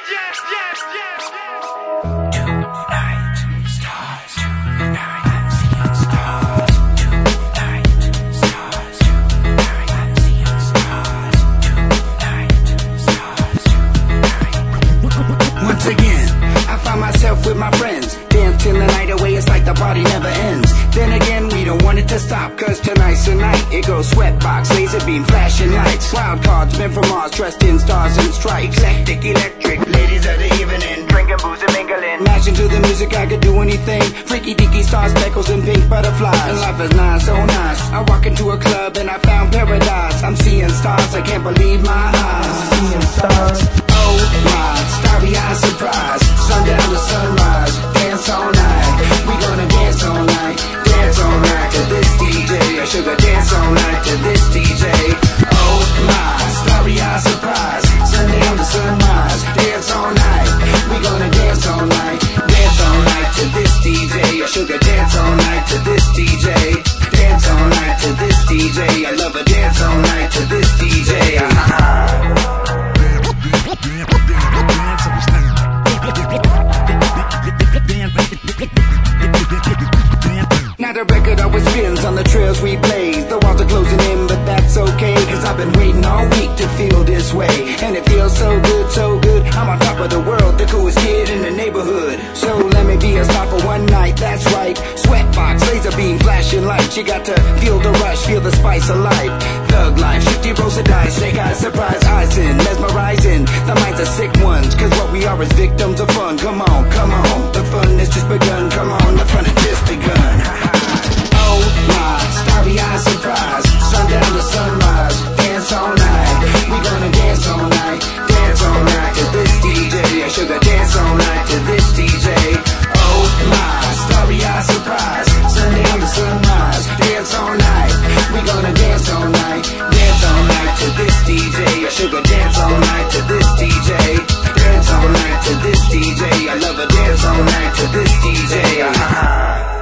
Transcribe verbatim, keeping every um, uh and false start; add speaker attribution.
Speaker 1: yes, yes, yes, yes.
Speaker 2: Tonight, stars, tonight, I'm seeing stars. Tonight, stars, tonight, I'm seeing stars. Tonight, stars, tonight.
Speaker 3: Once again, I find myself with my friends, dance till the night away, it's like the party never ends. Then again, we don't want it to stop, cause tonight's the night. It goes sweatbox, laser beam, flashing lights, wild cards, men from Mars, dressed in stars and stripes. Hectic, electric, ladies of the evening, drinking booze and mingling, mashing to the music, I could do anything. Freaky deaky stars, speckles and pink butterflies, and life is nice, so nice. I walk into a club and I found paradise. I'm seeing stars, I can't believe my eyes. Seeing stars, oh my, starry-eyed surprise. Sundown to sunrise, dance all night. We gonna dance all night, dance all night to this D J. I sugar dance all night to this D J. Oh my, starry-eyed surprise. Sundown to sunrise, dance all night. We gonna dance all night, dance all night to this D J. I sugar dance all night to this D J. Dance all night to this D J. I love a dance all night to this D J. Now the record always spins on the trails we blaze. The walls are closing in, but that's okay, cause I've been waiting all week to feel this way. And it feels so good, so good. I'm on top of the world, the coolest kid in the neighborhood. So let me be a star for one night, that's right. Sweatbox, laser beam, flashing lights. You got to feel the rush, feel the spice of life. Thug life, shifty rolls of dice. Snake eyes, surprise eyes in, mesmerizing. The minds are sick ones, cause what we are is victims of fun. Come on, come on, the fun has just begun. Come on, the fun has just begun. Oh my, starry-eyed surprise. Sundown to sunrise, dance all night. We gonna dance all night, dance all night to this D J. I sugar dance all night to this D J. Oh my, starry-eyed surprise. Sundown to sunrise, dance all night. We gonna dance all night, dance all night to this D J. I sugar dance all night to this D J. Dance all night to this D J. I love a dance all night to this D J. Ah.